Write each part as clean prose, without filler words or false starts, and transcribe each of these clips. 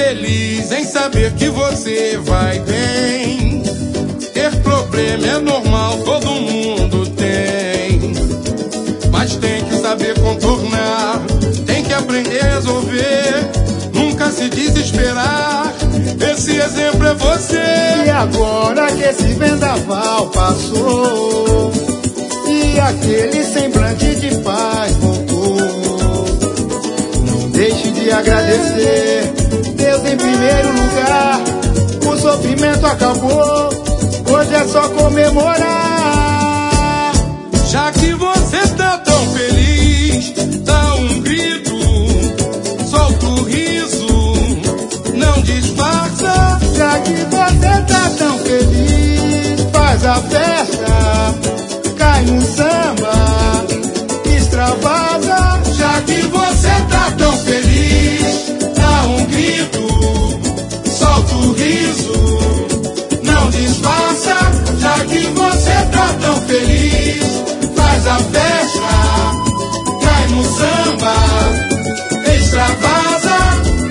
feliz em saber que você vai bem. Ter problema é normal, todo mundo tem. Mas tem que saber contornar, tem que aprender a resolver, nunca se desesperar. Esse exemplo é você. E agora que esse vendaval passou e aquele semblante de paz voltou, não deixe de agradecer Deus em primeiro lugar. O sofrimento acabou, hoje é só comemorar. Já que você tá tão feliz, dá um grito, solta o riso, não disfarça. Já que você tá tão feliz, faz a festa, cai no samba, extravasa. Já que você tá tão feliz, dá um grito, solta o riso, não disfarça. Já que você tá tão feliz, faz a festa, cai no samba, extravasa.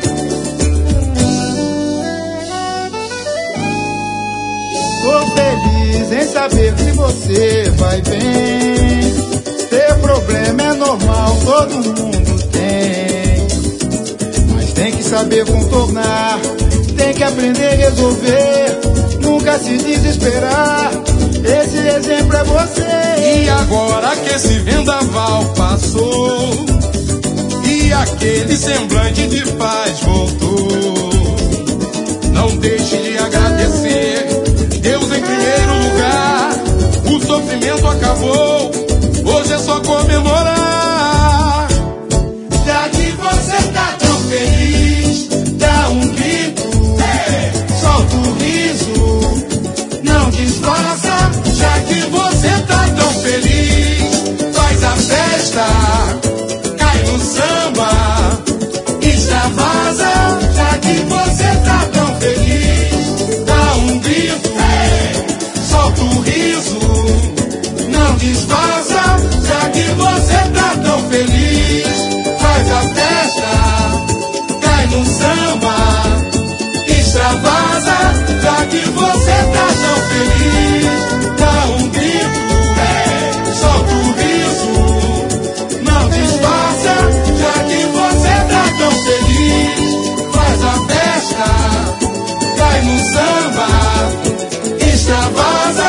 Tô feliz em saber que você vai bem. Ter problema é normal, todo mundo tem. Mas tem que saber contornar, tem que aprender a resolver, nunca se desesperar. Esse exemplo é você. E agora que esse vendaval passou e aquele semblante de paz voltou, não deixe de agradecer Deus em primeiro lugar. O sofrimento acabou, hoje é só comemorar. Já que você tá tão feliz, dá um grito, solta o riso, não disfarça. Já que você tá tão feliz, faz a festa, cai no samba, extravasa. Já que você tá tão feliz, dá um grito, solta o riso, não disfarça. Já que você tá tão feliz, faz a festa, cai no samba, extravasa. Já que você tá tão feliz, dá um grito, solta o riso, não disfarça. Já que você tá tão feliz, faz a festa, cai no samba, extravasa.